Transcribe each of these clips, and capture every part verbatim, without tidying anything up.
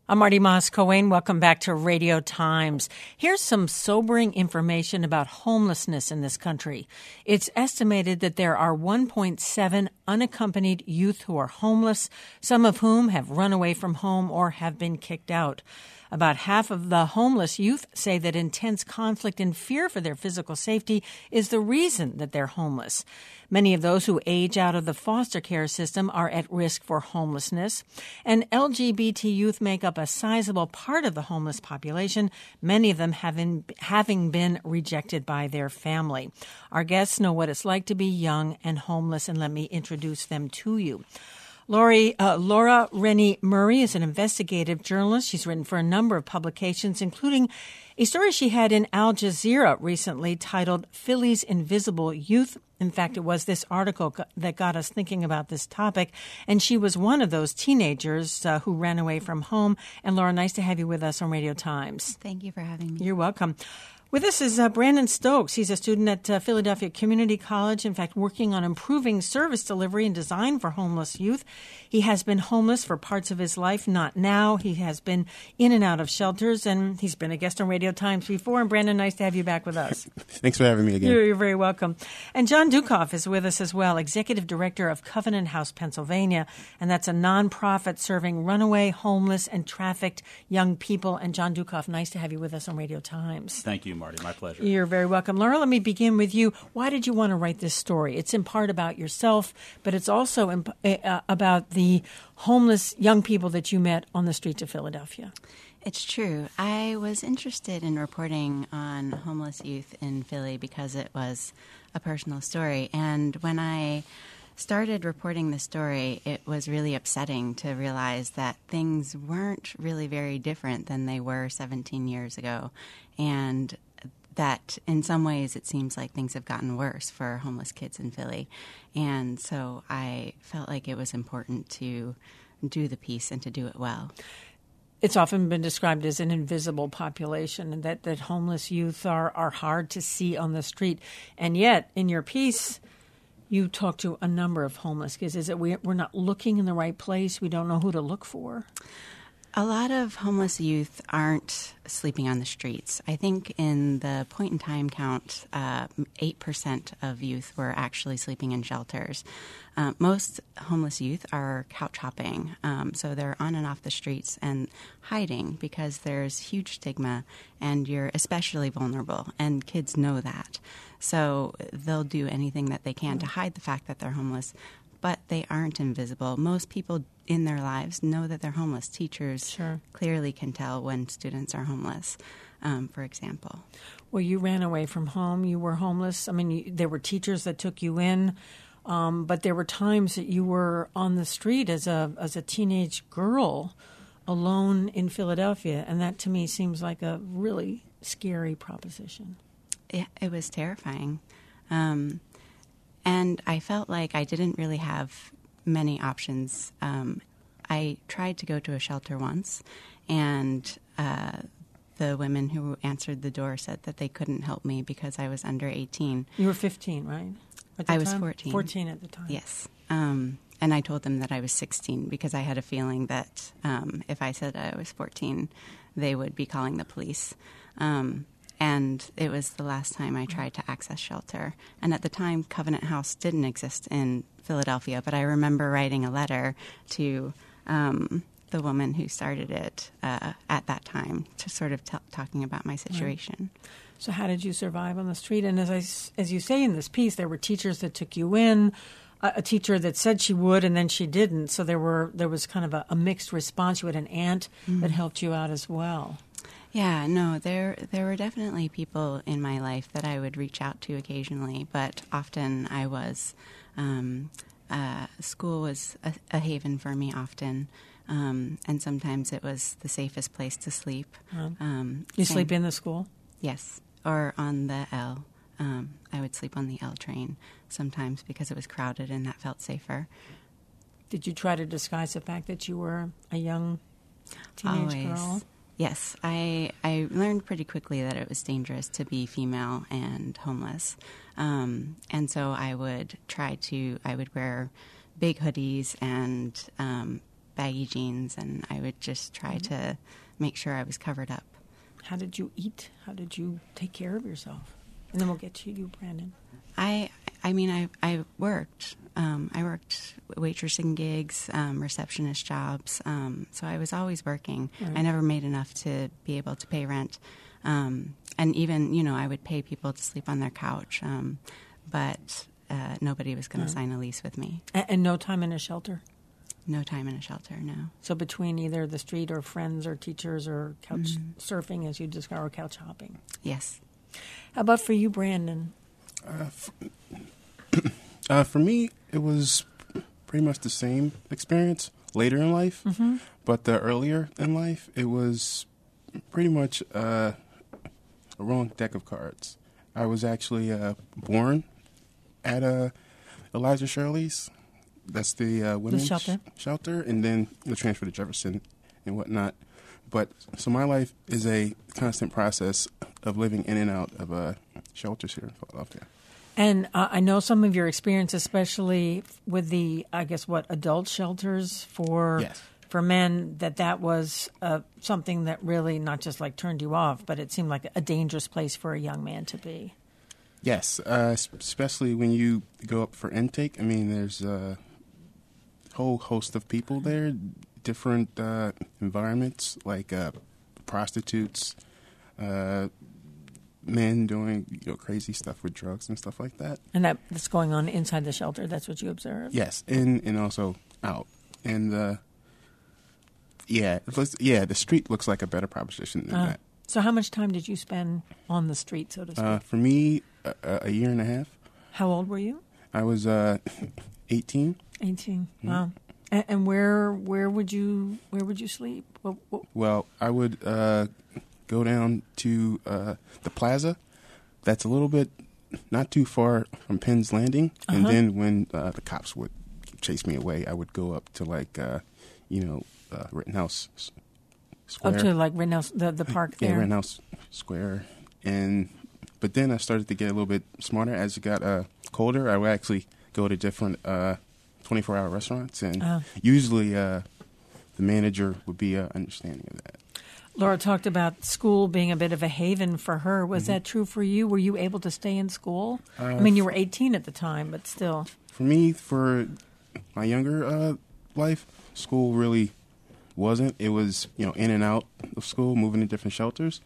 I'm Marty Moss-Coane. Welcome back to Radio Times. Here's some sobering information about homelessness in this country. It's estimated that there are one point seven unaccompanied youth who are homeless, some of whom have run away from home or have been kicked out. About half of the homeless youth say that intense conflict and fear for their physical safety is the reason that they're homeless. Many of those who age out of the foster care system are at risk for homelessness. And L G B T youth make up a sizable part of the homeless population, many of them having, having been rejected by their family. Our guests know what it's like to be young and homeless, and let me introduce them to you. Laurie, uh, Laura Rennie Murray is an investigative journalist. She's written for a number of publications, including a story she had in Al Jazeera recently titled Philly's Invisible Youth. In fact, it was this article that got us thinking about this topic, and she was one of those teenagers uh, who ran away from home. And Laura, nice to have you with us on Radio Times. Thank you for having me. You're welcome. With us is uh, Brandon Stokes. He's a student at uh, Philadelphia Community College, in fact, working on improving service delivery and design for homeless youth. He has been homeless for parts of his life, not now. He has been in and out of shelters, and he's been a guest on Radio Times before. And Brandon, nice to have you back with us. Thanks for having me again. You're, you're very welcome. And John Dukoff is with us as well, Executive Director of Covenant House, Pennsylvania, and that's a nonprofit serving runaway, homeless, and trafficked young people. And John Dukoff, nice to have you with us on Radio Times. Thank you, Marty. My pleasure. You're very welcome. Laura, let me begin with you. Why did you want to write this story? It's in part about yourself, but it's also in, uh, about the homeless young people that you met on the streets of Philadelphia. It's true. I was interested in reporting on homeless youth in Philly because it was a personal story. And when I started reporting the story, it was really upsetting to realize that things weren't really very different than they were seventeen years ago. And that in some ways it seems like things have gotten worse for homeless kids in Philly. And so I felt like it was important to do the piece and to do it well. It's often been described as an invisible population, and that, that homeless youth are, are hard to see on the street. And yet, in your piece, you talk to a number of homeless kids. Is it we, we're not looking in the right place? We don't know who to look for? A lot of homeless youth aren't sleeping on the streets. I think in the point-in-time count, uh, eight percent of youth were actually sleeping in shelters. Uh, most homeless youth are couch hopping, um, so they're on and off the streets and hiding because there's huge stigma, and you're especially vulnerable, and kids know that. So they'll do anything that they can to hide the fact that they're homeless, but they aren't invisible. Most people in their lives know that they're homeless. Teachers sure. clearly can tell when students are homeless, um, for example. Well, you ran away from home. You were homeless. I mean, you, there were teachers that took you in, um, but there were times that you were on the street as a as a teenage girl alone in Philadelphia, and that to me seems like a really scary proposition. It, it was terrifying. Um And I felt like I didn't really have many options. Um, I tried to go to a shelter once, and uh, the women who answered the door said that they couldn't help me because I was under eighteen. You were fifteen, right? At the I was time? fourteen. fourteen at the time. Yes. Um, and I told them that I was sixteen because I had a feeling that um, if I said I was fourteen, they would be calling the police. Um And it was the last time I tried to access shelter. And at the time, Covenant House didn't exist in Philadelphia, but I remember writing a letter to um, the woman who started it uh, at that time to sort of t- talking about my situation. Right. So how did you survive on the street? And as I, as you say in this piece, there were teachers that took you in, a, a teacher that said she would and then she didn't. So there were there was kind of a, a mixed response. You had an aunt mm. that helped you out as well. Yeah, no, there there were definitely people in my life that I would reach out to occasionally, but often I was, um, uh, school was a, a haven for me often, um, and sometimes it was the safest place to sleep. Um, um, you same, sleep in the school? Yes, or on the L. Um, I would sleep on the L train sometimes because it was crowded and that felt safer. Did you try to disguise the fact that you were a young teenage Always. girl? Yes, I I learned pretty quickly that it was dangerous to be female and homeless, um, and so I would try to I would wear big hoodies and um, baggy jeans, and I would just try mm-hmm. to make sure I was covered up. How did you eat? How did you take care of yourself? And then we'll get to you, Brandon. I, I mean, I, I worked. Um, I worked waitressing gigs, um, receptionist jobs. Um, so I was always working. Right. I never made enough to be able to pay rent. Um, and even, you know, I would pay people to sleep on their couch. Um, but uh, nobody was going to right. sign a lease with me. And, and no time in a shelter? No time in a shelter, no. So between either the street or friends or teachers or couch mm-hmm. surfing, as you described, or couch hopping? Yes. How about for you, Brandon? Uh, f- uh, for me, it was pretty much the same experience later in life, mm-hmm. but the earlier in life, it was pretty much uh, a wrong deck of cards. I was actually uh, born at uh, Eliza Shirley's. That's the uh, women's the shelter. shelter, and then the transfer to Jefferson and whatnot. But so my life is a constant process of living in and out of uh, shelters here in Philadelphia. And uh, I know some of your experience, especially with the, I guess, what, adult shelters for yes. for men, that that was uh, something that really not just like turned you off, but it seemed like a dangerous place for a young man to be. Yes, uh, especially when you go up for intake. I mean, there's a whole host of people there, different uh, environments, like uh, prostitutes, uh men doing you know crazy stuff with drugs and stuff like that. And that, that's going on inside the shelter. That's what you observed. Yes, and and also out. And uh, yeah, it looks, yeah, the street looks like a better proposition than uh, that. So, how much time did you spend on the street, so to speak? Uh, for me, a, a year and a half. How old were you? I was uh, eighteen. Eighteen. Mm-hmm. Wow. And, and where where would you where would you sleep? What, what? Well, I would. Uh, go down to uh, the plaza. That's a little bit not too far from Penn's Landing. Uh-huh. And then when uh, the cops would chase me away, I would go up to, like, uh, you know, uh, Rittenhouse Square. Up to, like, Rittenhouse, the, the park there? Yeah, Rittenhouse Square. And But then I started to get a little bit smarter. As it got uh, colder, I would actually go to different uh, twenty-four hour restaurants. And uh-huh. usually uh, the manager would be uh, understanding of that. Laura talked about school being a bit of a haven for her. Was mm-hmm. that true for you? Were you able to stay in school? Uh, I mean, you were eighteen at the time, but still. For me, for my younger uh, life, school really wasn't. It was, you know, in and out of school, moving to different shelters.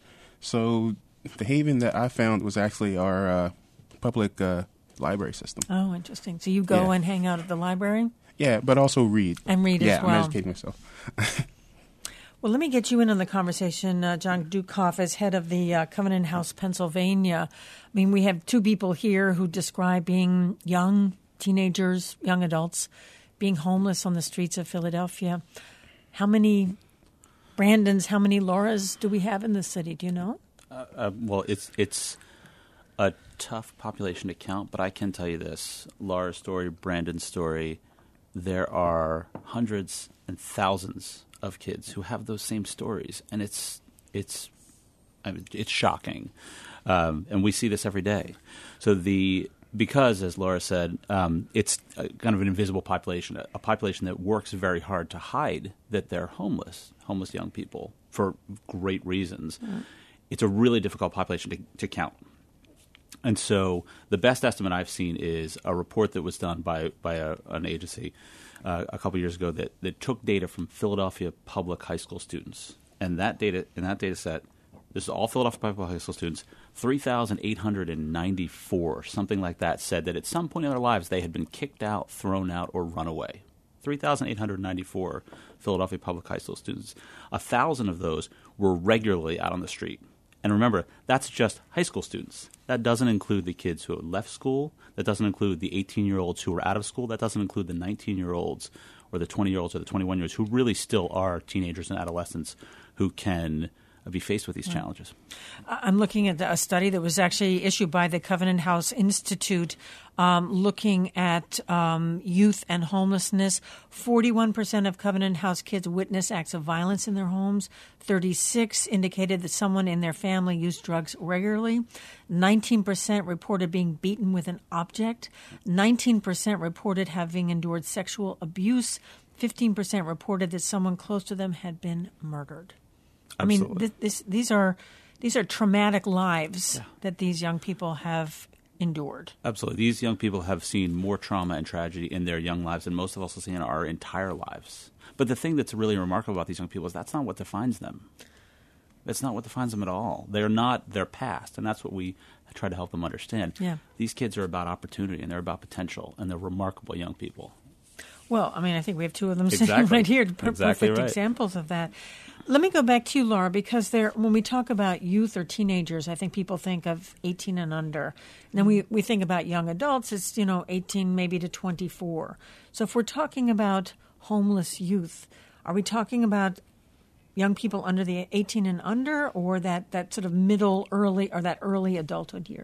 So the haven that I found was actually our uh, public uh, library system. Oh, interesting. So you go yeah. and hang out at the library? Yeah, but also read. And read yeah, as well. Yeah, I'm educating myself. Well, let me get you in on the conversation, uh, John Dukoff, as head of the uh, Covenant House, Pennsylvania. I mean, we have two people here who describe being young teenagers, young adults, being homeless on the streets of Philadelphia. How many Brandons, how many Lauras do we have in the city? Do you know? Uh, uh, well, it's it's a tough population to count, but I can tell you this. Laura's story, Brandon's story, there are hundreds and thousands of kids who have those same stories, and it's it's I mean, it's shocking, um, and we see this every day. So the because, as Laura said, um, it's a, kind of an invisible population, a, a population that works very hard to hide that they're homeless, homeless young people for great reasons. Mm. It's a really difficult population to, to count. And so the best estimate I've seen is a report that was done by by a, an agency uh, a couple years ago that, that took data from Philadelphia public high school students. And that data in that data set, this is all Philadelphia public high school students, three thousand eight hundred ninety-four, something like that, said that at some point in their lives they had been kicked out, thrown out, or run away. three thousand eight hundred ninety-four Philadelphia public high school students. A thousand of those were regularly out on the street. And remember, that's just high school students. That doesn't include the kids who have left school. That doesn't include the eighteen-year-olds who are out of school. That doesn't include the nineteen-year-olds or the twenty-year-olds or the twenty-one-year-olds who really still are teenagers and adolescents who can be faced with these right. challenges. I'm looking at a study that was actually issued by the Covenant House Institute um, looking at um, youth and homelessness. forty-one percent of Covenant House kids witness acts of violence in their homes. thirty-six indicated that someone in their family used drugs regularly. nineteen percent reported being beaten with an object. nineteen percent reported having endured sexual abuse. fifteen percent reported that someone close to them had been murdered. I Absolutely. mean, th- this, these are these are traumatic lives Yeah. that these young people have endured. Absolutely. These young people have seen more trauma and tragedy in their young lives than most of us have seen in our entire lives. But the thing that's really remarkable about these young people is that's not what defines them. That's not what defines them at all. They're not their past, and that's what we try to help them understand. Yeah. These kids are about opportunity, and they're about potential, and they're remarkable young people. Well, I mean, I think we have two of them Exactly. sitting right here, per- Exactly perfect right. examples of that. Let me go back to you, Laura, because there, when we talk about youth or teenagers, I think people think of eighteen and under. And then we, we think about young adults, it's, you know, eighteen maybe to twenty-four. So if we're talking about homeless youth, are we talking about young people under the eighteen and under, or that, that sort of middle, early, or that early adulthood year?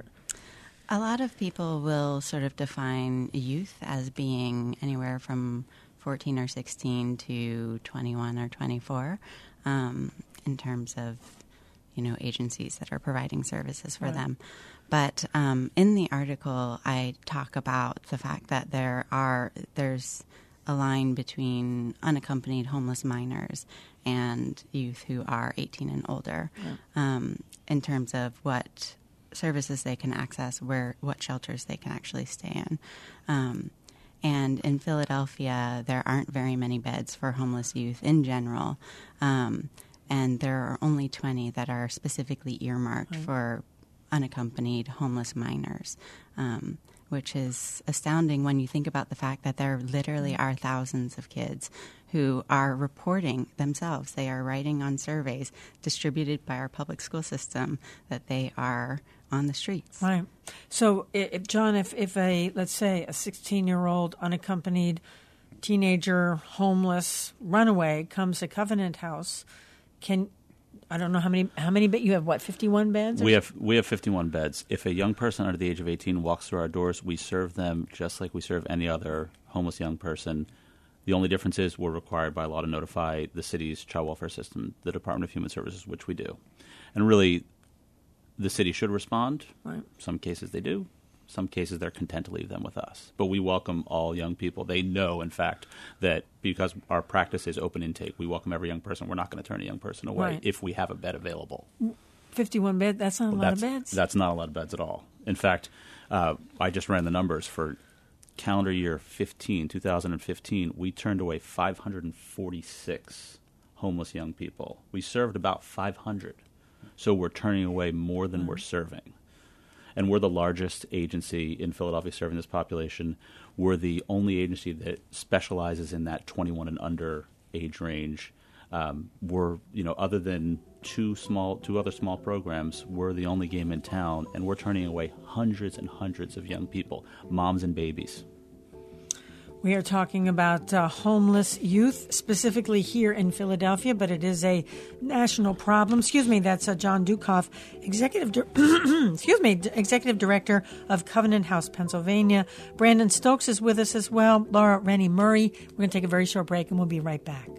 A lot of people will sort of define youth as being anywhere from fourteen or sixteen to twenty-one or twenty-four um, in terms of, you know, agencies that are providing services for Right. them. But um, in the article, I talk about the fact that there are there's a line between unaccompanied homeless minors and youth who are eighteen and older um, in terms of what services they can access, where what shelters they can actually stay in. Um, and in Philadelphia, there aren't very many beds for homeless youth in general, um, and there are only twenty that are specifically earmarked Right. for unaccompanied homeless minors, um, which is astounding when you think about the fact that there literally are thousands of kids who are reporting themselves. They are writing on surveys distributed by our public school system that they are on the streets. Right. So, i- if, John, if, if a, let's say, a sixteen-year-old unaccompanied teenager, homeless, runaway comes to Covenant House, can, I don't know how many, how many, but you have what, fifty-one beds? or We have we have fifty-one beds. If a young person under the age of eighteen walks through our doors, we serve them just like we serve any other homeless young person. The only difference is we're required by law to notify the city's child welfare system, the Department of Human Services, which we do. And really, the city should respond. Right. Some cases they do. Some cases they're content to leave them with us. But we welcome all young people. They know, in fact, that because our practice is open intake, we welcome every young person. We're not going to turn a young person away Right. if we have a bed available. fifty-one beds, that's not a lot that's, of beds. That's not a lot of beds at all. In fact, uh, I just ran the numbers for calendar year fifteen, two thousand fifteen. We turned away five hundred forty-six homeless young people. We served about five hundred. So we're turning away more than Mm-hmm. we're serving. And we're the largest agency in Philadelphia serving this population. We're the only agency that specializes in that twenty-one and under age range. Um, we're, you know, other than two small, two other small programs, we're the only game in town, and we're turning away hundreds and hundreds of young people, moms and babies. We are talking about uh, homeless youth, specifically here in Philadelphia, but it is a national problem. Excuse me, that's uh, John Dukoff, executive, di- excuse me, D- executive director of Covenant House, Pennsylvania. Brandon Stokes is with us as well. Laura Rennie Murray. We're going to take a very short break, and we'll be right back.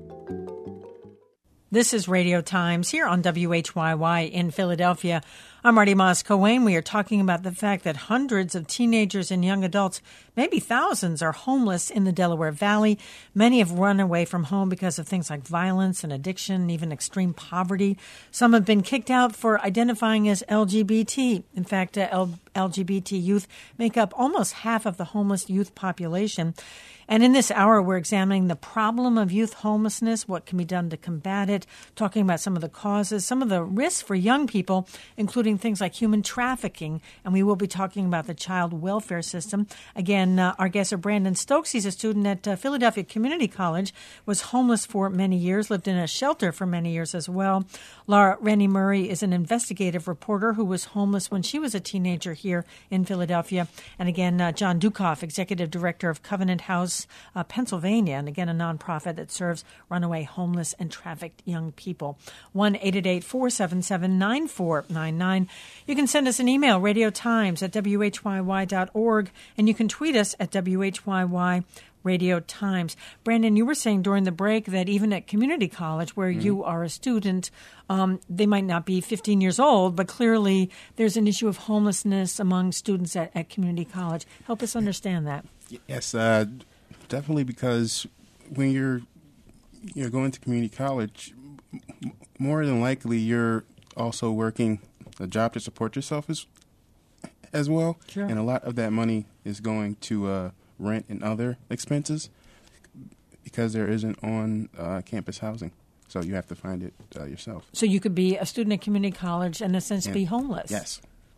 This is Radio Times here on W H Y Y in Philadelphia. I'm Marty Moss-Coane. We are talking about the fact that hundreds of teenagers and young adults, maybe thousands, are homeless in the Delaware Valley. Many have run away from home because of things like violence and addiction, even extreme poverty. Some have been kicked out for identifying as L G B T. In fact, uh, L- LGBT youth make up almost half of the homeless youth population. And in this hour, we're examining the problem of youth homelessness, what can be done to combat it, talking about some of the causes, some of the risks for young people, including things like human trafficking. And we will be talking about the child welfare system. Again, uh, our guests are Brandon Stokes. He's a student at uh, Philadelphia Community College, was homeless for many years, lived in a shelter for many years as well. Laura Rennie Murray is an investigative reporter who was homeless when she was a teenager here in Philadelphia. And again, uh, John Dukoff, executive director of Covenant House, Uh, Pennsylvania, and again, a nonprofit that serves runaway, homeless, and trafficked young people. one eight eight eight, four seven seven, nine four nine nine. You can send us an email, radiotimes at W H Y Y dot org, and you can tweet us at W H Y Y Radio Times. Brandon, you were saying during the break that even at community college, where mm-hmm. you are a student, um, they might not be fifteen years old, but clearly there's an issue of homelessness among students at, at community college. Help us understand that. Yes, uh, definitely, because when you're you're going to community college, m- more than likely you're also working a job to support yourself as as well, Sure. and a lot of that money is going to uh, rent and other expenses because there isn't on uh, campus housing. So you have to find it uh, yourself. So you could be a student at community college and in a sense And- be homeless. Yes.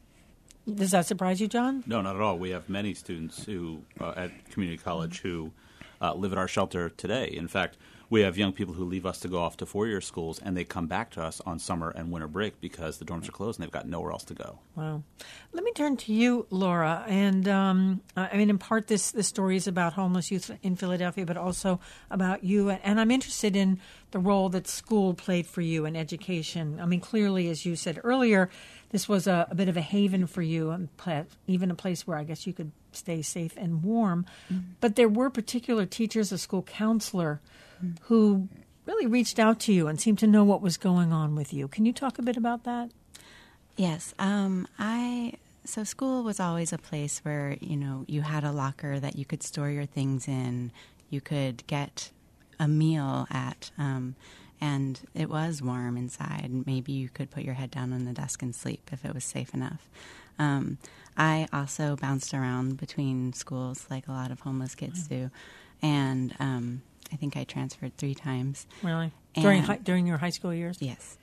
Does that surprise you, John? No, not at all. We have many students who uh, at community college who uh, live at our shelter today. In fact, we have young people who leave us to go off to four-year schools, and they come back to us on summer and winter break because the dorms are closed and they've got nowhere else to go. Wow. Let me turn to you, Laura. And um, I mean, in part, this, this story is about homeless youth in Philadelphia, but also about you. And I'm interested in the role that school played for you in education. I mean, clearly, as you said earlier, this was a, a bit of a haven for you, and pla- even a place where I guess you could stay safe and warm. Mm-hmm. But there were particular teachers, a school counselor, mm-hmm. who really reached out to you and seemed to know what was going on with you. Can you talk a bit about that? Yes. Um, I so school was always a place where, you know, you had a locker that you could store your things in. You could get a meal at, um, and it was warm inside. Maybe you could put your head down on the desk and sleep if it was safe enough. Um, I also bounced around between schools like a lot of homeless kids wow. do. And um, I think I transferred three times. Really? And During hi- during your high school years? Yes.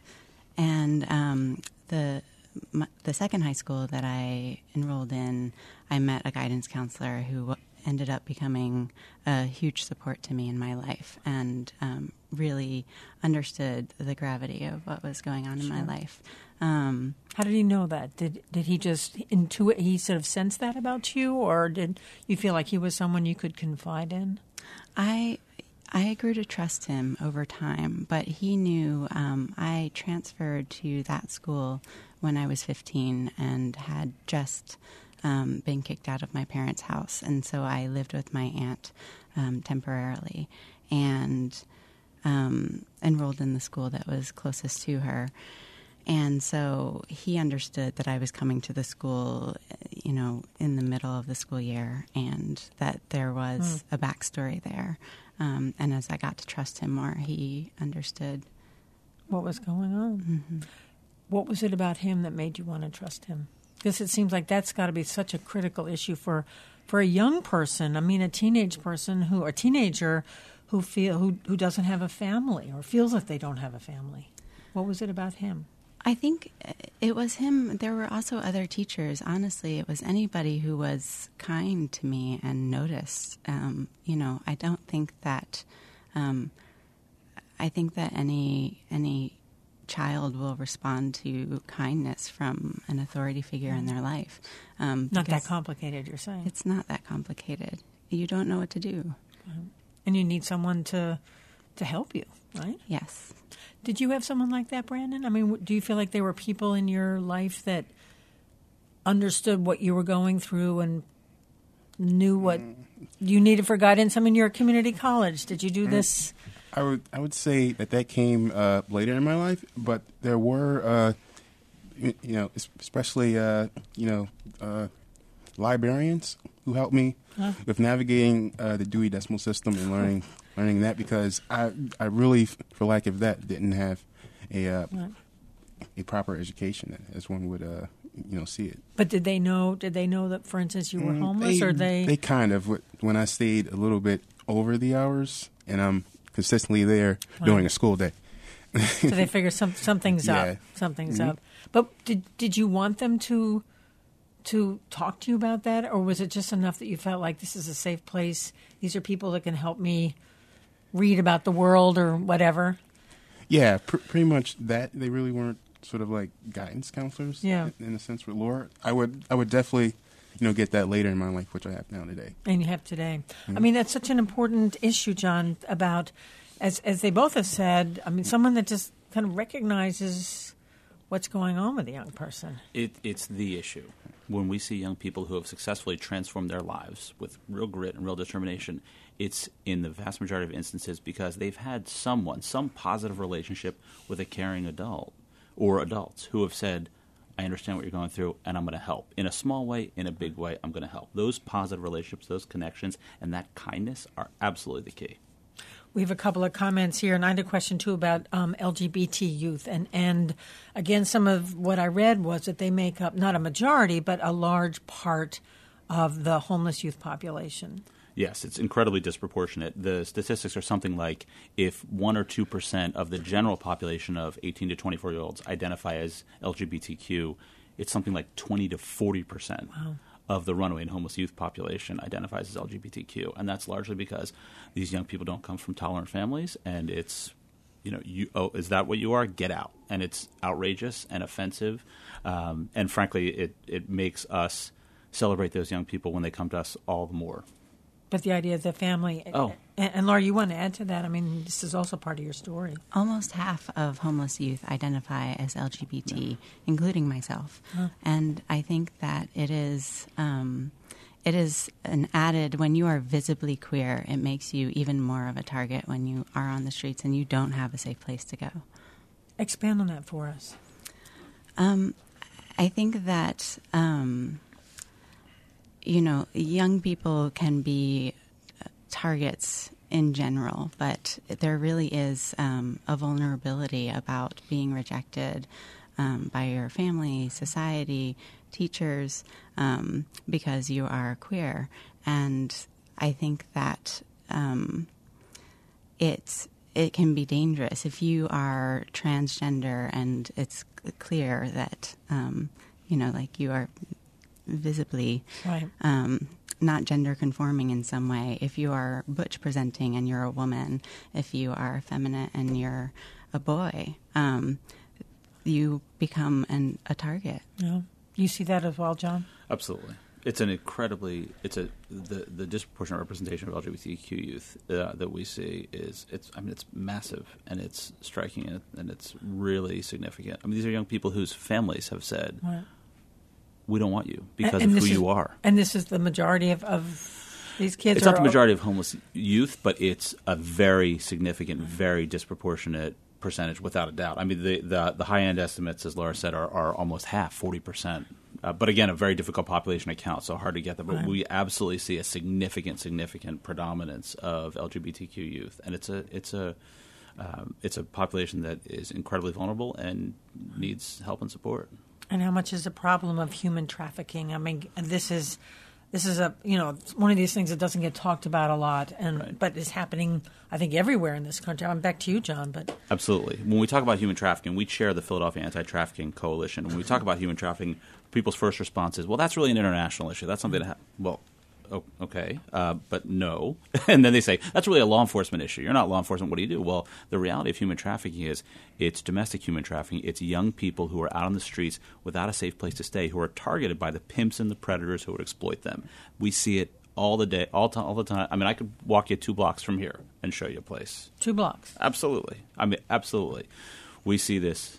And um, the my, the second high school that I enrolled in, I met a guidance counselor who ended up becoming a huge support to me in my life and um, really understood the gravity of what was going on in Sure. my life. Um, How did he know that? Did did he just intuit? He sort of sensed that about you, or did you feel like he was someone you could confide in? I I grew to trust him over time, but he knew um, I transferred to that school when I was fifteen and had just um, been kicked out of my parents' house, and so I lived with my aunt um, temporarily and um, enrolled in the school that was closest to her. And so he understood that I was coming to the school, you know, in the middle of the school year, and that there was mm. a backstory there. Um, and as I got to trust him more, he understood what was going on. Mm-hmm. What was it about him that made you want to trust him? Because it seems like that's got to be such a critical issue for, for a young person. I mean, a teenage person who, or teenager who feel who who doesn't have a family or feels like they don't have a family. What was it about him? I think it was him. There were also other teachers. Honestly, it was anybody who was kind to me and noticed. Um, you know, I don't think that. Um, I think that any any child will respond to kindness from an authority figure in their life. Um, not that complicated, you're saying? It's not that complicated. You don't know what to do, and you need someone to to help you, right? Yes. Did you have someone like that, Brandon? I mean, do you feel like there were people in your life that understood what you were going through and knew what you needed for guidance? I mean, you're at community college. Did you do this? I would I would say that that came uh, later in my life, but there were, uh, you, you know, especially, uh, you know, uh, librarians who helped me huh? with navigating uh, the Dewey Decimal System and learning learning that, because I I really, for lack of that, didn't have a uh, right. a proper education as one would uh, you know see it. But did they know? Did they know that, for instance, you were homeless, they, or they? They kind of, when I stayed a little bit over the hours, and I'm consistently there wow. during a school day. So they figure some something's yeah. up. Something's mm-hmm. up. But did did you want them to to talk to you about that, or was it just enough that you felt like this is a safe place? These are people that can help me read about the world or whatever? Yeah, pr- pretty much that. They really weren't sort of like guidance counselors. Yeah. In, in a sense with Laura. I would I would definitely, you know, get that later in my life, which I have now today. And you have today. Mm-hmm. I mean, that's such an important issue, John, about, as as they both have said, I mean, someone that just kind of recognizes what's going on with a young person. It, it's the issue. When we see young people who have successfully transformed their lives with real grit and real determination, it's in the vast majority of instances because they've had someone, some positive relationship with a caring adult or adults who have said, I understand what you're going through, and I'm going to help. In a small way, in a big way, I'm going to help. Those positive relationships, those connections, and that kindness are absolutely the key. We have a couple of comments here, and I had a question, too, about um, L G B T youth. And, and, again, some of what I read was that they make up not a majority, but a large part of the homeless youth population. Yes, it's incredibly disproportionate. The statistics are something like if one or two percent of the general population of eighteen to twenty-four-year-olds identify as L G B T Q, it's something like twenty to forty percent. Wow. Of the runaway and homeless youth population identifies as L G B T Q. And that's largely because these young people don't come from tolerant families, and it's, you know, you, oh, is that what you are? Get out. And it's outrageous and offensive. Um, and frankly, it, it makes us celebrate those young people when they come to us all the more. But the idea of the family. Oh. And, and Laura, you want to add to that? I mean, this is also part of your story. Almost half of homeless youth identify as L G B T, yeah. including myself. Huh. And I think that it is um, it is an added, when you are visibly queer, it makes you even more of a target when you are on the streets and you don't have a safe place to go. Expand on that for us. Um, I think that... Um, You know, young people can be targets in general, but there really is um, a vulnerability about being rejected um, by your family, society, teachers, um, because you are queer. And I think that um, it's it can be dangerous if you are transgender and it's clear that, um, you know, like you are visibly right. um, not gender conforming in some way. If you are butch presenting and you're a woman, if you are effeminate and you're a boy, um, you become an, a target. Yeah. You see that as well, John? Absolutely. It's an incredibly, it's a, the, the disproportionate representation of L G B T Q youth uh, that we see is, it's, I mean, it's massive and it's striking and, and it's really significant. I mean, these are young people whose families have said, right. we don't want you because and, and of who is, you are. And this is the majority of, of these kids? It's not the majority of homeless youth, but it's a very significant, very disproportionate percentage, without a doubt. I mean, the the, the high-end estimates, as Laura said, are, are almost half, forty percent. Uh, but again, a very difficult population to count, so hard to get them. But right. we absolutely see a significant, significant predominance of L G B T Q youth. And it's a it's a, um, it's a population that is incredibly vulnerable and needs help and support. And how much is the problem of human trafficking? I mean, this is this is a you know one of these things that doesn't get talked about a lot, and right. but is happening, I think, everywhere in this country. I'm back to you, John. But absolutely, when we talk about human trafficking, we chair the Philadelphia Anti-Trafficking Coalition. When we talk about human trafficking, people's first response is, "Well, that's really an international issue. That's something to ha-. well." Oh, okay, uh, but no. And then they say, that's really a law enforcement issue. You're not law enforcement. What do you do? Well, the reality of human trafficking is it's domestic human trafficking. It's young people who are out on the streets without a safe place to stay, who are targeted by the pimps and the predators who would exploit them. We see it all the day, all, to- all the time. I mean, I could walk you two blocks from here and show you a place. Two blocks? Absolutely. I mean, absolutely. We see this.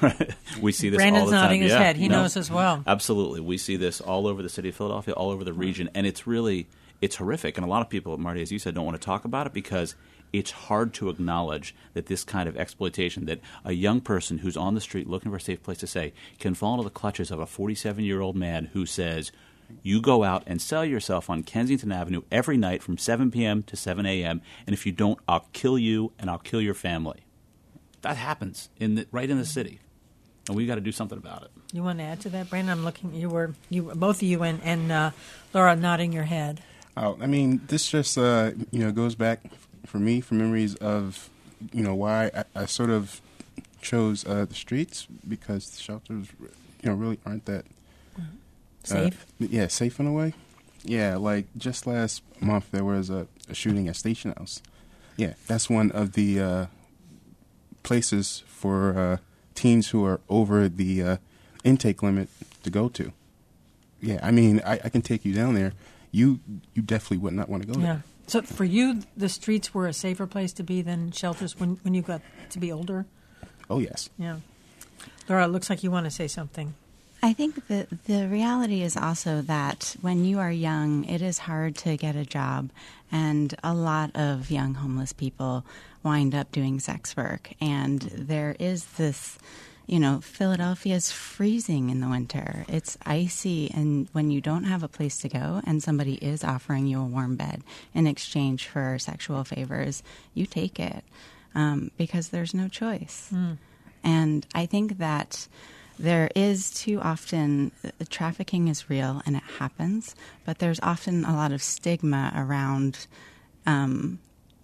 we see this Brandon's all the time. nodding his yeah, head. He no, knows as well. Absolutely. We see this all over the city of Philadelphia, all over the region, and it's really it's horrific. And a lot of people, Marty, as you said, don't want to talk about it because it's hard to acknowledge that this kind of exploitation, that a young person who's on the street looking for a safe place to stay can fall into the clutches of a forty-seven-year-old man who says, you go out and sell yourself on Kensington Avenue every night from seven p.m. to seven a.m., and if you don't, I'll kill you and I'll kill your family. That happens in the, right in the city, and we've got to do something about it. You want to add to that, Brandon? I'm looking. You were you both of you and, and uh, Laura nodding your head. Oh, I mean, this just uh, you know goes back for me for memories of you know why I, I sort of chose uh, the streets, because the shelters you know really aren't that safe. Uh, yeah, safe in a way. Yeah, like just last month there was a, a shooting at Station House. Yeah, that's one of the uh, places for uh, teens who are over the uh, intake limit to go to. Yeah, I mean, I, I can take you down there. You you definitely would not want to go yeah. there. So for you, the streets were a safer place to be than shelters when, when you got to be older? Oh, yes. Yeah. Laura, it looks like you want to say something. I think that the reality is also that when you are young, it is hard to get a job, and a lot of young homeless people wind up doing sex work. And there is this you know, Philadelphia is freezing in the winter. It's icy, and when you don't have a place to go and somebody is offering you a warm bed in exchange for sexual favors, you take it um, because there's no choice. Mm. And I think that there is too often, uh, trafficking is real and it happens, but there's often a lot of stigma around um,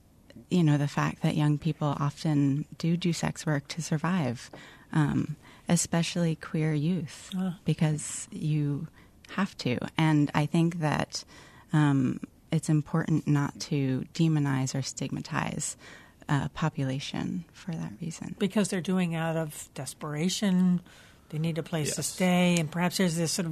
you know, the fact that young people often do do sex work to survive. Um, especially queer youth, uh. because you have to. And I think that um, it's important not to demonize or stigmatize a population for that reason. Because they're doing out of desperation, they need a place yes. to stay, and perhaps there's this sort of,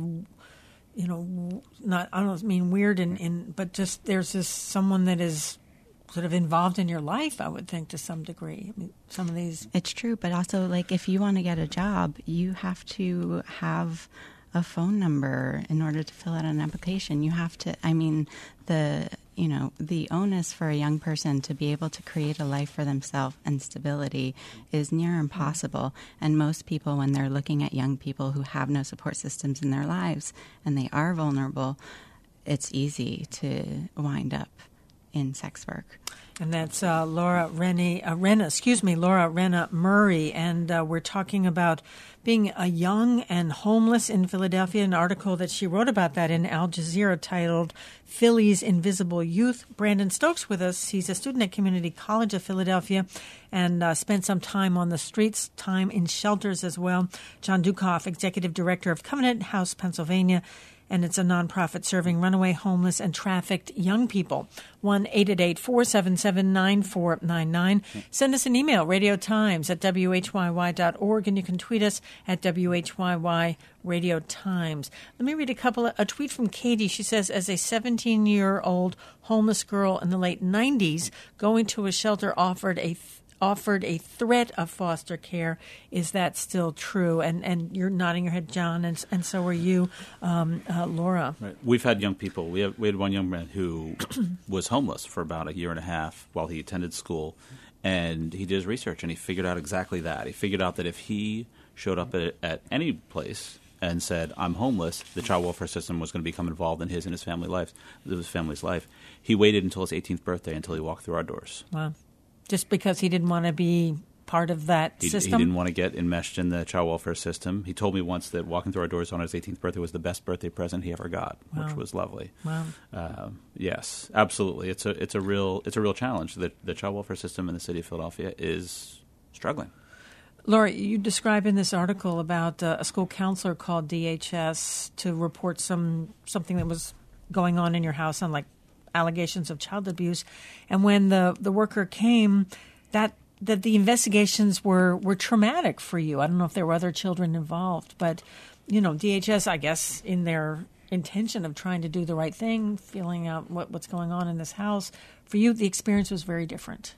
you know, not, I don't mean weird, in, in, but just there's this someone that is sort of involved in your life, I would think, to some degree. I mean, some of these... It's true, but also, like, if you want to get a job, you have to have a phone number in order to fill out an application. You have to, I mean, the, you know, the onus for a young person to be able to create a life for themselves and stability is near impossible. And most people, when they're looking at young people who have no support systems in their lives and they are vulnerable, it's easy to wind up in sex work. And that's uh, Laura Rennie, uh, Renna, excuse me, Laura Renna Murray, and uh, we're talking about being a young and homeless in Philadelphia. An article that she wrote about that in Al Jazeera titled "Philly's Invisible Youth." Brandon Stokes with us. He's a student at Community College of Philadelphia and uh, spent some time on the streets, time in shelters as well. John Dukoff, Executive Director of Covenant House, Pennsylvania, and it's a nonprofit serving runaway, homeless, and trafficked young people. one eight eight eight, four seven seven, nine four nine nine. Send us an email, radio times at w h y y dot org, and you can tweet us at W H Y Y Radio Times. Let me read a couple of, a tweet from Katie. She says, as a seventeen-year-old homeless girl in the late nineties, going to a shelter offered a offered a threat of foster care. Is that still true? And and you're nodding your head, John, and and so are you, um, uh, Laura. Right. We've had young people. We have we had one young man who was homeless for about a year and a half while he attended school, and he did his research and he figured out exactly that. He figured out that if he showed up at, at any place and said, "I'm homeless," the child welfare system was going to become involved in his and his family life, his family's life. He waited until his eighteenth birthday until he walked through our doors. Wow. Just because he didn't want to be part of that he, system? He didn't want to get enmeshed in the child welfare system. He told me once that walking through our doors on his eighteenth birthday was the best birthday present he ever got, wow. which was lovely. Wow. Uh, yes, absolutely. It's a it's a real it's a real challenge. The, the child welfare system in the city of Philadelphia is struggling. Laura, you describe in this article about uh, a school counselor called D H S to report some something that was going on in your house on like allegations of child abuse, and when the, the worker came, that that the investigations were, were traumatic for you. I don't know if there were other children involved, but you know, D H S, I guess, in their intention of trying to do the right thing, feeling out what, what's going on in this house, for you, the experience was very different.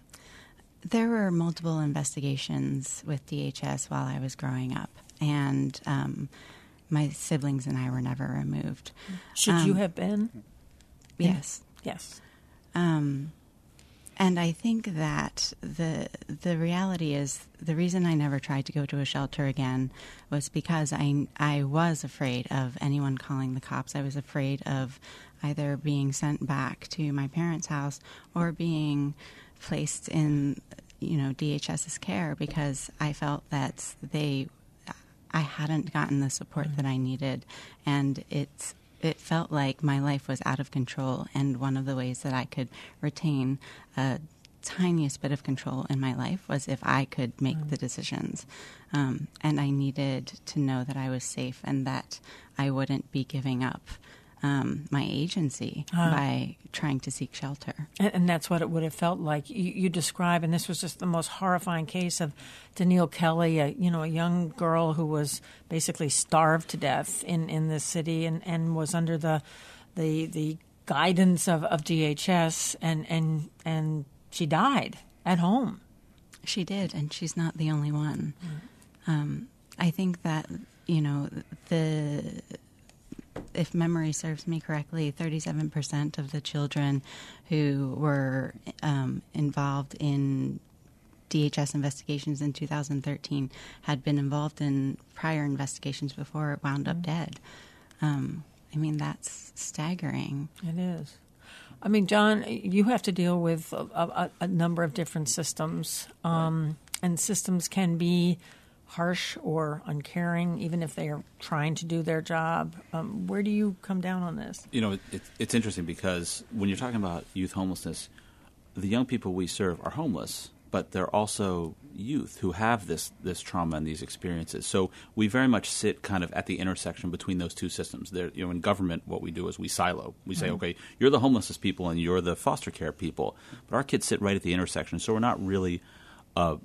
There were multiple investigations with D H S while I was growing up, and um, my siblings and I were never removed. Should um, you have been? Yes. Yes. Um, and I think that the the reality is the reason I never tried to go to a shelter again was because I, I was afraid of anyone calling the cops. I was afraid of either being sent back to my parents' house or being placed in, you know, DHS's care because I felt that they I hadn't gotten the support mm-hmm. that I needed, and it's it felt like my life was out of control, and one of the ways that I could retain a tiniest bit of control in my life was if I could make mm. the decisions. Um, and I needed to know that I was safe and that I wouldn't be giving up um, my agency uh, by trying to seek shelter. And, and that's what it would have felt like. You, you describe, and this was just the most horrifying case of Danielle Kelly, a, you know, a young girl who was basically starved to death in, in this city and, and was under the the the guidance of, of D H S, and, and and she died at home. She did, and she's not the only one. Mm. Um, I think that, you know, the if memory serves me correctly, thirty-seven percent of the children who were um, involved in D H S investigations in two thousand thirteen had been involved in prior investigations before it wound up dead. Um, I mean, that's staggering. It is. I mean, John, you have to deal with a, a, a number of different systems, um, and systems can be harsh or uncaring, even if they are trying to do their job. Um, where do you come down on this? You know, it, it's interesting because when you're talking about youth homelessness, the young people we serve are homeless, but they're also youth who have this this trauma and these experiences. So we very much sit kind of at the intersection between those two systems. There, you know, in government, what we do is we silo. We say, mm-hmm. okay, you're the homelessness people and you're the foster care people, but our kids sit right at the intersection. So we're not really uh,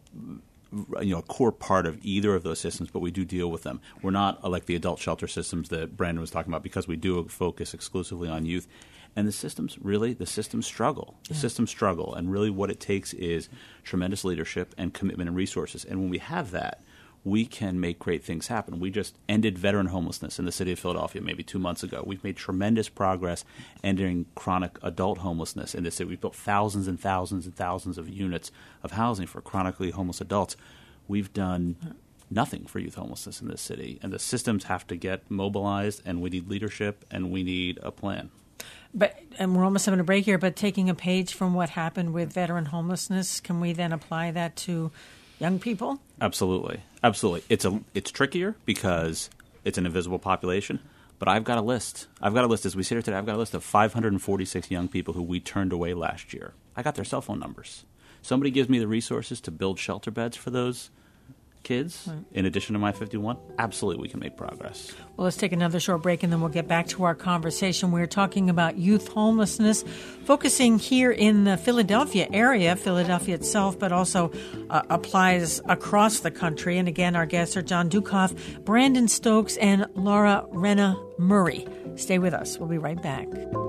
you know, a core part of either of those systems, but we do deal with them. We're not uh, like the adult shelter systems that Brandon was talking about because we do focus exclusively on youth. And the systems, really, the systems struggle. The yeah. systems struggle. And really what it takes is tremendous leadership and commitment and resources. And when we have that, we can make great things happen. We just ended veteran homelessness in the city of Philadelphia maybe two months ago. We've made tremendous progress ending chronic adult homelessness in the city. We've built thousands and thousands and thousands of units of housing for chronically homeless adults. We've done nothing for youth homelessness in this city. And the systems have to get mobilized, and we need leadership, and we need a plan. But and we're almost having a break here, but taking a page from what happened with veteran homelessness, can we then apply that to young people? Absolutely. Absolutely. It's a it's trickier because it's an invisible population, but I've got a list. I've got a list as we sit here today. I've got a list of five hundred forty-six young people who we turned away last year. I got their cell phone numbers. Somebody gives me the resources to build shelter beds for those kids, right, in addition to My fifty-one, absolutely we can make progress. Well, let's take another short break and then we'll get back to our conversation. We're talking about youth homelessness, focusing here in the Philadelphia area, Philadelphia itself, but also uh, applies across the country. And again, our guests are John Dukoff, Brandon Stokes, and Laura Renna Murray. Stay with us. We'll be right back.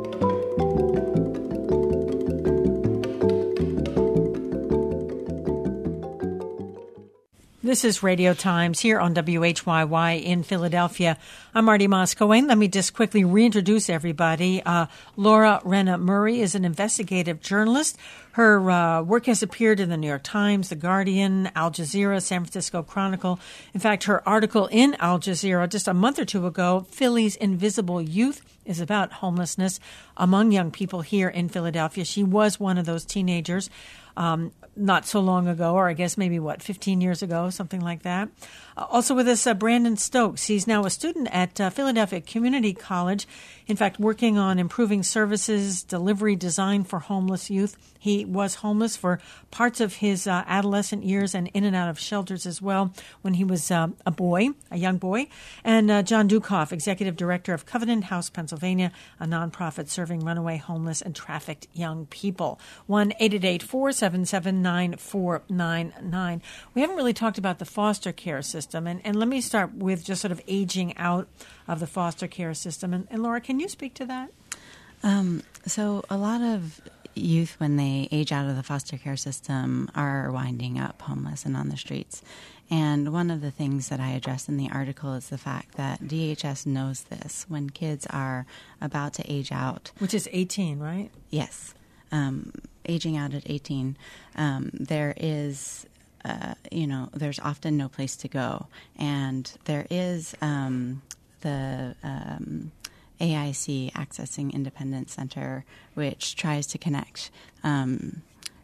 This is Radio Times here on W H Y Y in Philadelphia. I'm Marty Moscoe. Let me just quickly reintroduce everybody. Uh, Laura Renna Murray is an investigative journalist. Her uh, work has appeared in the New York Times, The Guardian, Al Jazeera, San Francisco Chronicle. In fact, her article in Al Jazeera just a month or two ago, Philly's Invisible Youth, is about homelessness among young people here in Philadelphia. She was one of those teenagers um, not so long ago, or I guess maybe, what, fifteen years ago, something like that. Uh, also with us, uh, Brandon Stokes. He's now a student at uh, Philadelphia Community College, in fact, working on improving services, delivery, design for homeless youth. He was homeless for parts of his uh, adolescent years and in and out of shelters as well when he was uh, a boy, a young boy. And uh, John Dukoff, Executive Director of Covenant House, Pennsylvania, a nonprofit serving runaway, homeless, and trafficked young people. one eight eight eight, four seven seven, nine four nine nine. We haven't really talked about the foster care system, and, and let me start with just sort of aging out of the foster care system. And, and Laura, can you speak to that? Um, so a lot of youth, when they age out of the foster care system, are winding up homeless and on the streets. And one of the things that I address in the article is the fact that D H S knows this. When kids are about to age out. Which is eighteen, right? Yes. Um, aging out at eighteen, um, there is, uh, you know, there's often no place to go. And there is um, the um, A I C, Accessing Independence Center, which tries to connect um,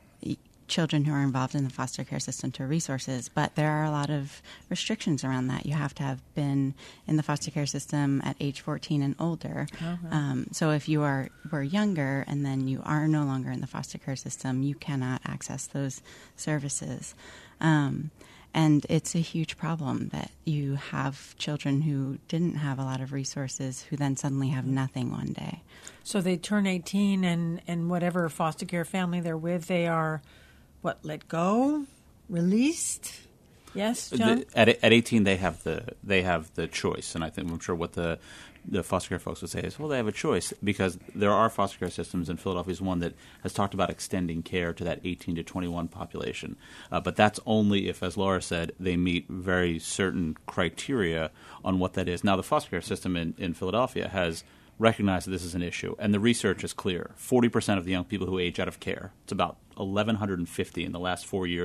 children who are involved in the foster care system to resources, but there are a lot of restrictions around that. You have to have been in the foster care system at age fourteen and older. Okay. Um, so if you are were younger and then you are no longer in the foster care system, you cannot access those services. Um, and it's a huge problem that you have children who didn't have a lot of resources who then suddenly have nothing one day. So they turn eighteen and, and whatever foster care family they're with, they are... What, let go? Released? Yes, John? The, at at eighteen, they have the they have the choice, and I think I'm sure what the the foster care folks would say is, well, they have a choice because there are foster care systems, and Philadelphia is one that has talked about extending care to that eighteen to twenty-one population. Uh, but that's only if, as Laura said, they meet very certain criteria on what that is. Now, the foster care system in, in Philadelphia has recognize that this is an issue, and the research is clear. forty percent of the young people who age out of care, it's about eleven fifty in the last four years,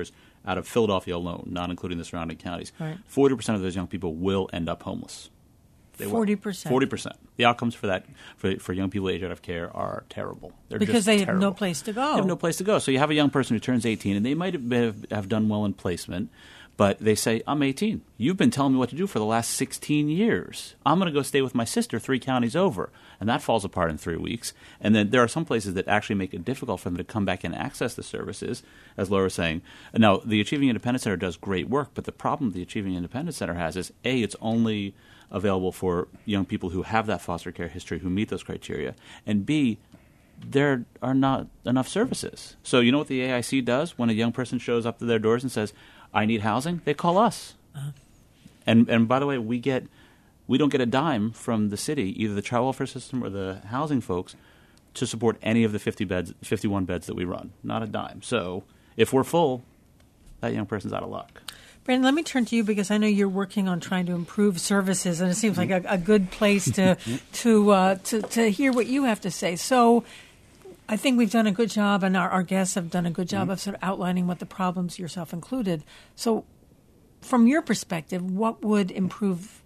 out of Philadelphia alone, not including the surrounding counties, Right. forty percent of those young people will end up homeless. They will. forty percent. forty percent. The outcomes for that, for, for young people aged out of care, are terrible. They're Because just they have terrible. no place to go. They have no place to go. So you have a young person who turns eighteen, and they might have, been, have done well in placement, but they say, I'm eighteen. You've been telling me what to do for the last sixteen years. I'm going to go stay with my sister three counties over. And that falls apart in three weeks. And then there are some places that actually make it difficult for them to come back and access the services, as Laura was saying. Now, the Achieving Independence Center does great work, but the problem the Achieving Independence Center has is, A, it's only available for young people who have that foster care history, who meet those criteria, and B, there are not enough services. So you know what the A I C does when a young person shows up to their doors and says, I need housing? They call us. Uh-huh. And and by the way, we get we don't get a dime from the city, either the child welfare system or the housing folks, to support any of the fifty beds, fifty-one beds that we run. Not a dime. So if we're full, that young person's out of luck. Brandon, let me turn to you because I know you're working on trying to improve services, and it seems like a, a good place to to, uh, to to hear what you have to say. So I think we've done a good job, and our, our guests have done a good job mm-hmm. of sort of outlining what the problems, yourself included. So from your perspective, what would improve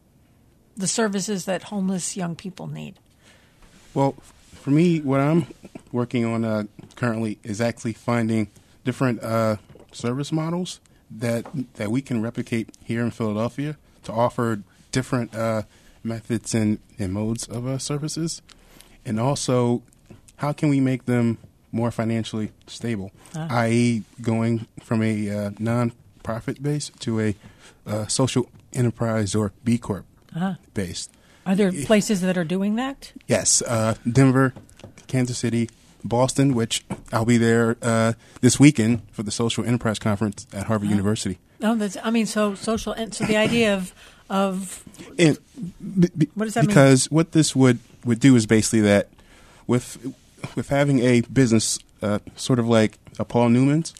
the services that homeless young people need? Well, for me, what I'm working on uh, currently is actually finding different uh, service models that that we can replicate here in Philadelphia to offer different uh, methods and, and modes of uh, services. And also, how can we make them more financially stable, ah. that is going from a uh, non-profit base to a uh, social enterprise or B Corp ah. based. Are there places that are doing that? Yes. Uh, Denver, Kansas City, Boston, which I'll be there uh, this weekend for the Social Enterprise Conference at Harvard oh. University. Oh, that's, I mean, so social, and so the idea of, of and, b- what does that because mean? Because what this would, would do is basically that with with having a business uh, sort of like a Paul Newman's,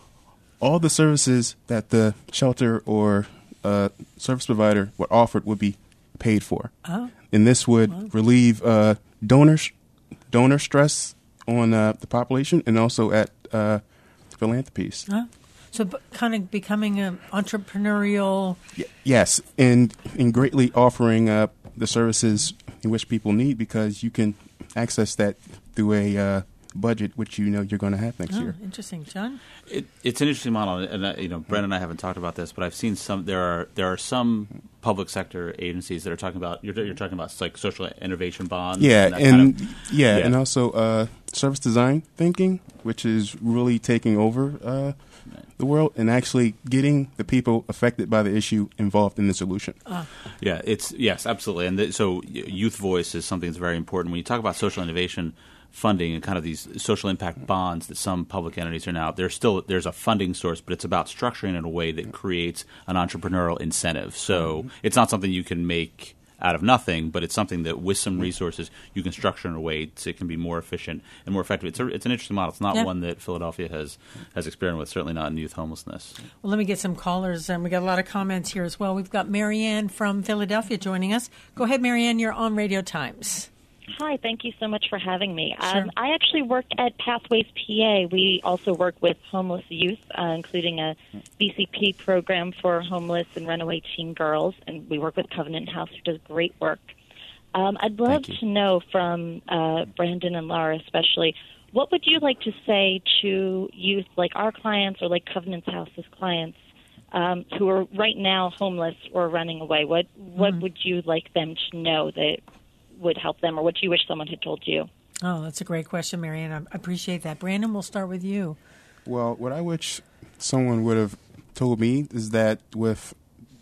all the services that the shelter or uh, service provider would offer would be paid for. Oh. And this would wow. relieve uh, donors, donor stress on uh, the population and also at uh, philanthropies. Huh? So b- kind of becoming an entrepreneurial... Y- yes, and, and greatly offering uh, the services in which people need because you can access that through a uh, budget which you know you're going to have next oh, year. Interesting. John? It, it's an interesting model, and uh, you know, Brent and I haven't talked about this, but I've seen some. There are there are some public sector agencies that are talking about. You're, you're talking about like social innovation bonds. Yeah, and, and, kind of, yeah, yeah, and also uh, service design thinking, which is really taking over uh, the world and actually getting the people affected by the issue involved in the solution. Uh. Yeah, it's yes, absolutely, and th- so youth voice is something that's very important when you talk about social innovation funding and kind of these social impact bonds that some public entities are now. There's still there's a funding source, but it's about structuring in a way that creates an entrepreneurial incentive. So mm-hmm. it's not something you can make out of nothing, but it's something that with some resources you can structure in a way so it can be more efficient and more effective. It's a, it's an interesting model. It's not yeah. one that Philadelphia has has experimented with. Certainly not in youth homelessness. Well, let me get some callers, and we got a lot of comments here as well. We've got Marianne from Philadelphia joining us. Go ahead, Marianne. You're on Radio Times. Hi, thank you so much for having me. Sure. Um, I actually work at Pathways P A. We also work with homeless youth, uh, including a B C P program for homeless and runaway teen girls, and we work with Covenant House, who does great work. Um, I'd love to know from uh, Brandon and Laura especially, what would you like to say to youth like our clients or like Covenant House's clients um, who are right now homeless or running away? What, what mm. would you like them to know that would help them, or what you wish someone had told you? Oh, that's a great question, Marianne. I appreciate that. Brandon, we'll start with you. Well, what I wish someone would have told me is that with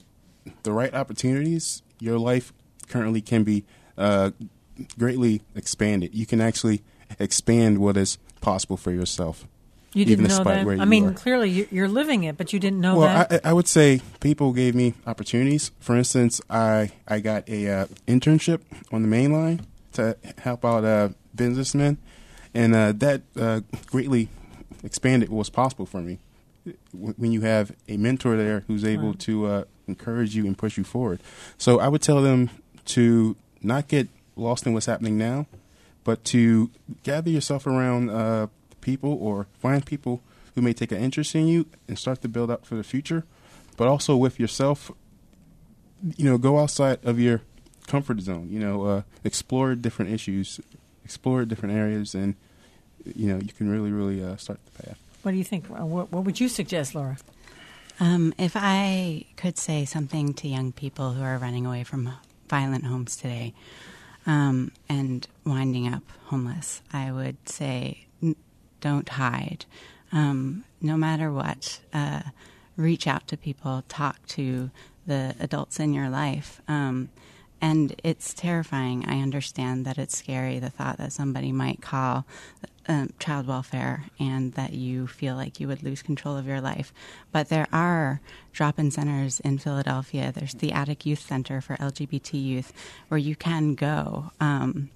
the right opportunities, your life currently can be uh, greatly expanded. You can actually expand what is possible for yourself. You didn't even know despite that? Where I you mean, are. clearly you're living it, but you didn't know well, that? I, I would say people gave me opportunities. For instance, I, I got a uh, internship on the main line to help out uh, businessmen, and uh, that uh, greatly expanded what was possible for me. When you have a mentor there who's able right. to uh, encourage you and push you forward. So I would tell them to not get lost in what's happening now, but to gather yourself around uh, people or find people who may take an interest in you and start to build up for the future, but also with yourself. You know, go outside of your comfort zone. You know, uh, explore different issues, explore different areas, and you know you can really, really uh, start the path. What do you think? What, what would you suggest, Laura? Um, if I could say something to young people who are running away from violent homes today um, and winding up homeless, I would say n- don't hide. Um, no matter what, uh, reach out to people, talk to the adults in your life. Um, and it's terrifying. I understand that it's scary, the thought that somebody might call um, child welfare and that you feel like you would lose control of your life. But there are drop-in centers in Philadelphia. There's the Attic Youth Center for L G B T youth where you can go. Um,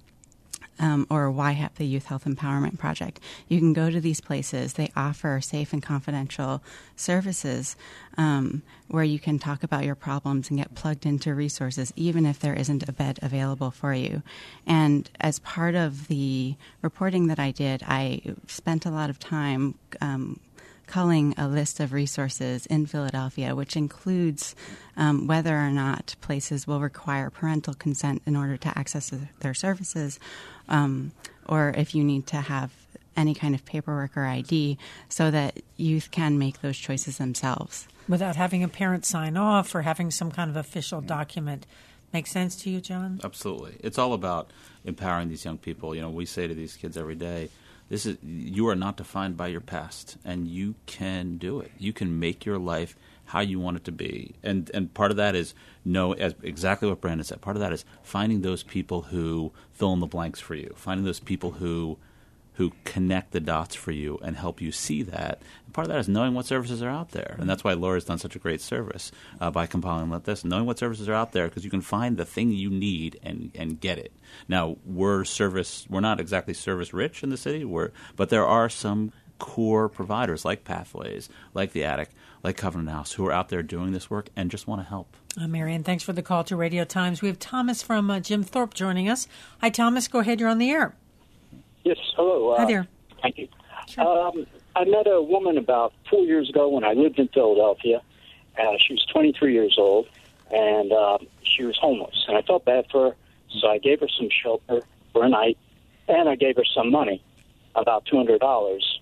Um, or Y HAP, the Youth Health Empowerment Project. You can go to these places. They offer safe and confidential services um, where you can talk about your problems and get plugged into resources, even if there isn't a bed available for you. And as part of the reporting that I did, I spent a lot of time um, culling a list of resources in Philadelphia, which includes um, whether or not places will require parental consent in order to access their services, um, or if you need to have any kind of paperwork or I D so that youth can make those choices themselves. Without having a parent sign off or having some kind of official document. Make sense to you, John? Absolutely. It's all about empowering these young people. You know, we say to these kids every day, This is you are not defined by your past, and you can do it. You can make your life how you want it to be, and and part of that is know as exactly what Brandon said. Part of that is finding those people who fill in the blanks for you, finding those people who who connect the dots for you and help you see that. And part of that is knowing what services are out there, and that's why Laura's done such a great service uh, by compiling like this, knowing what services are out there, because you can find the thing you need and and get it. Now, we're service we're not exactly service rich in the city, we're, but there are some core providers like Pathways, like the Attic, like Covenant House, who are out there doing this work and just want to help. Uh, Marion, thanks for the call to Radio Times. We have Thomas from uh, Jim Thorpe joining us. Hi, Thomas. Go ahead. You're on the air. Yes, hello. Uh, Hi there. Thank you. Sure. Um, I met a woman about four years ago when I lived in Philadelphia. Uh, she was twenty-three years old, and uh, she was homeless. And I felt bad for her, so I gave her some shelter for a night, and I gave her some money, about two hundred dollars,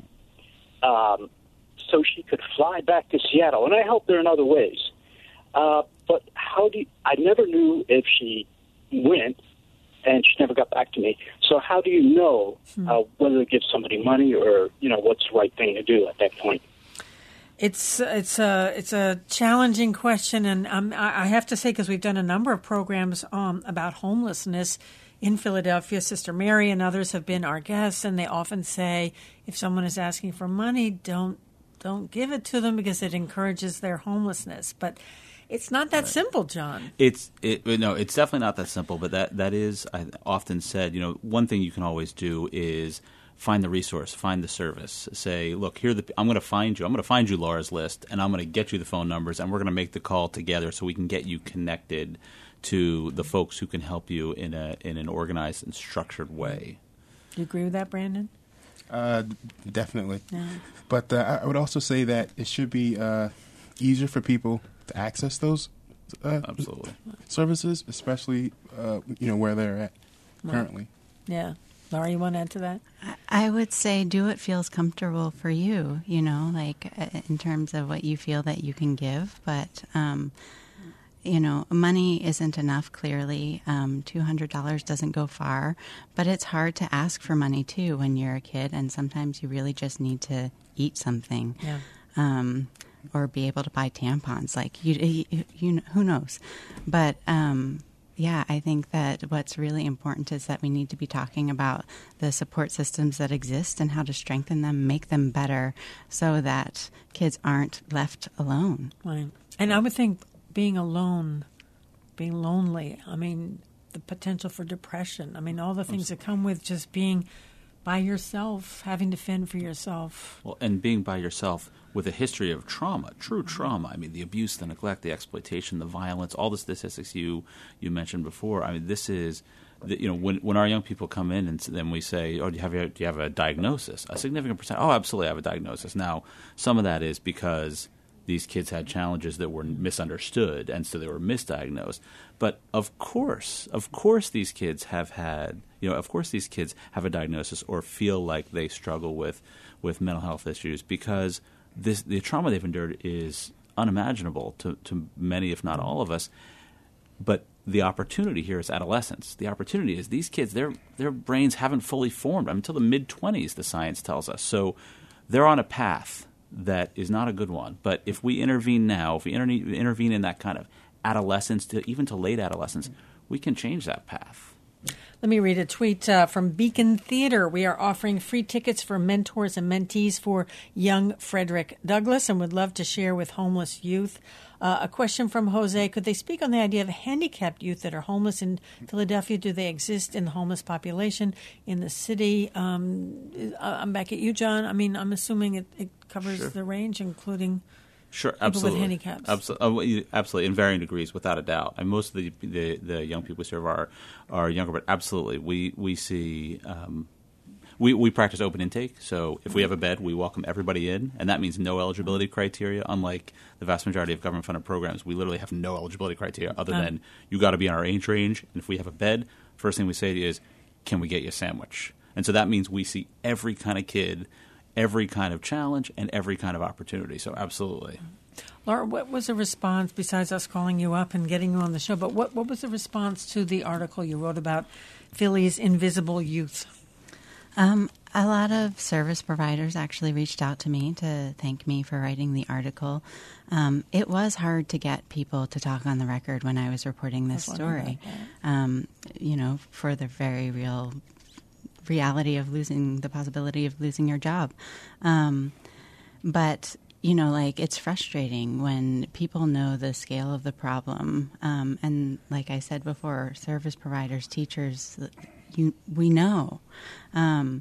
um, so she could fly back to Seattle. And I helped her in other ways. Uh, but how do you, I never knew if she went, and she never got back to me. So how do you know uh, whether to give somebody money or, you know, what's the right thing to do at that point? It's it's a it's a challenging question, and um, I have to say, because we've done a number of programs um, about homelessness in Philadelphia. Sister Mary and others have been our guests, and they often say if someone is asking for money, don't don't give it to them because it encourages their homelessness. But it's not that right. simple, John. It's it no, it's definitely not that simple. But that that is I often said. You know, one thing you can always do is find the resource, find the service. Say, look, here the I'm going to find you. I'm going to find you Laura's list, and I'm going to get you the phone numbers, and we're going to make the call together so we can get you connected to the folks who can help you in a in an organized and structured way. Do you agree with that, Brandon? Uh, definitely. Yeah. But uh, I would also say that it should be uh, easier for people to access those uh, absolutely services, especially uh, you know where they're at currently. Yeah. Laura, you want to add to that? I would say do what feels comfortable for you, you know, like uh, in terms of what you feel that you can give. But, um, you know, money isn't enough, clearly. Um, two hundred dollars doesn't go far. But it's hard to ask for money, too, when you're a kid. And sometimes you really just need to eat something. Yeah. Um, or be able to buy tampons. Like, you, you, you who knows? But... Um, Yeah, I think that what's really important is that we need to be talking about the support systems that exist and how to strengthen them, make them better so that kids aren't left alone. Right. And I would think being alone, being lonely, I mean, the potential for depression, I mean, all the things that come with just being by yourself, having to fend for yourself. Well, and being by yourself with a history of trauma, true trauma. I mean, the abuse, the neglect, the exploitation, the violence, all the statistics you you mentioned before. I mean, this is the, you know, when when our young people come in and then we say, "Oh, do you have a, do you have a diagnosis?" A significant percent, "Oh, absolutely, I have a diagnosis." Now, some of that is because these kids had challenges that were misunderstood, and so they were misdiagnosed. But of course, of course, these kids have had, you know, of course, these kids have a diagnosis or feel like they struggle with with mental health issues because this the trauma they've endured is unimaginable to to many, if not all of us. But the opportunity here is adolescence. The opportunity is these kids, their their brains haven't fully formed until the mid-twenties, the science tells us. So they're on a path that is not a good one. But if we intervene now, if we inter- intervene in that kind of adolescence, to even to late adolescence, we can change that path. Let me read a tweet uh, from Beacon Theater. We are offering free tickets for mentors and mentees for young Frederick Douglass and would love to share with homeless youth. Uh, a question from Jose. Could they speak on the idea of handicapped youth that are homeless in Philadelphia? Do they exist in the homeless population in the city? Um, I'm back at you, John. I mean, I'm assuming it, it covers Sure. the range, including Sure, people absolutely. with handicaps. Absolutely, absolutely, in varying degrees, without a doubt. And most of the the, the young people we serve are are younger, but absolutely, we we see. Um, We, we practice open intake, so if we have a bed, we welcome everybody in, and that means no eligibility criteria. Unlike the vast majority of government-funded programs, we literally have no eligibility criteria other than you got to be in our age range. And if we have a bed, first thing we say is, "Can we get you a sandwich?" And so that means we see every kind of kid, every kind of challenge, and every kind of opportunity. So absolutely. Laura, what was the response, besides us calling you up and getting you on the show, but what, what was the response to the article you wrote about Philly's invisible youth? Um, a lot of service providers actually reached out to me to thank me for writing the article. Um, it was hard to get people to talk on the record when I was reporting this story, um, you know, for the very real reality of losing, the possibility of losing your job. Um, but, you know, like, it's frustrating when people know the scale of the problem. Um, and like I said before, service providers, teachers, You, we know, um,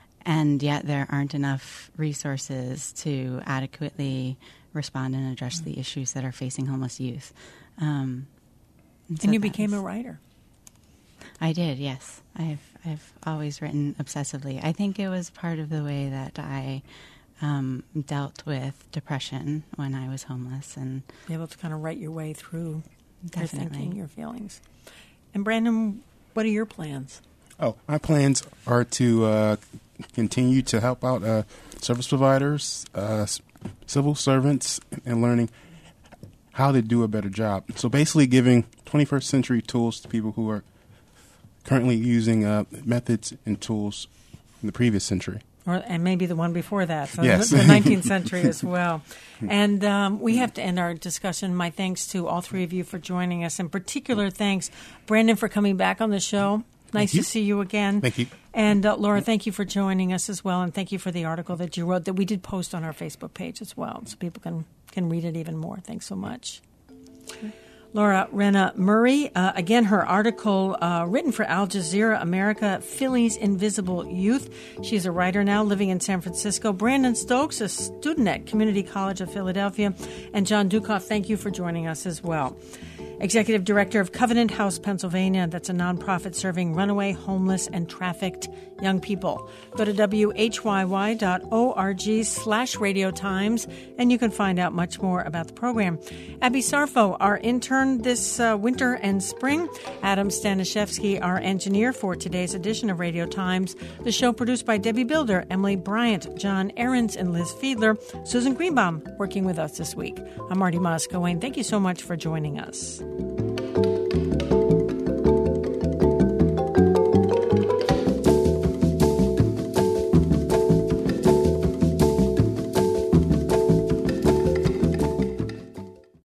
and yet there aren't enough resources to adequately respond and address the issues that are facing homeless youth. Um, and so and you that became was, a writer. I did, yes. I've I've always written obsessively. I think it was part of the way that I um, dealt with depression when I was homeless, and Be able to kind of write your way through your Definitely. thinking, your feelings. And Brandon, what are your plans? Oh, my plans are to uh, continue to help out uh, service providers, uh, s- civil servants, and learning how to do a better job. So basically giving twenty-first century tools to people who are currently using uh, methods and tools from the previous century. Or, and maybe the one before that, so Yes. the, the nineteenth century as well. And um, we have to end our discussion. My thanks to all three of you for joining us. In particular, thanks, Brandon, for coming back on the show. Nice you. to see you again. Thank you. And uh, Laura, thank you for joining us as well. And thank you for the article that you wrote that we did post on our Facebook page as well, so people can, can read it even more. Thanks so much. Laura Renna Murray, uh, again, her article uh, written for Al Jazeera America, Philly's Invisible Youth. She's a writer now living in San Francisco. Brandon Stokes, a student at Community College of Philadelphia. And John Dukoff, thank you for joining us as well. Executive Director of Covenant House, Pennsylvania. That's a nonprofit serving runaway, homeless, and trafficked young people. Go to W H Y Y dot org slash Radio Times, and you can find out much more about the program. Abby Sarfo, our intern this uh, winter and spring. Adam Stanishevsky, our engineer for today's edition of Radio Times. The show produced by Debbie Builder, Emily Bryant, John Ahrens, and Liz Fiedler. Susan Greenbaum working with us this week. I'm Marty Moscow. Thank you so much for joining us.